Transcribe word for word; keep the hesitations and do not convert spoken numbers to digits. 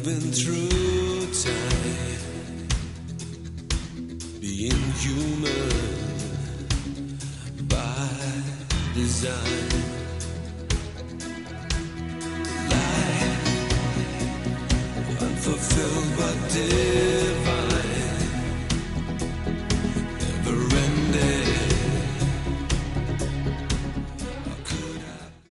moving through time, being human by design. Life unfulfilled but dead.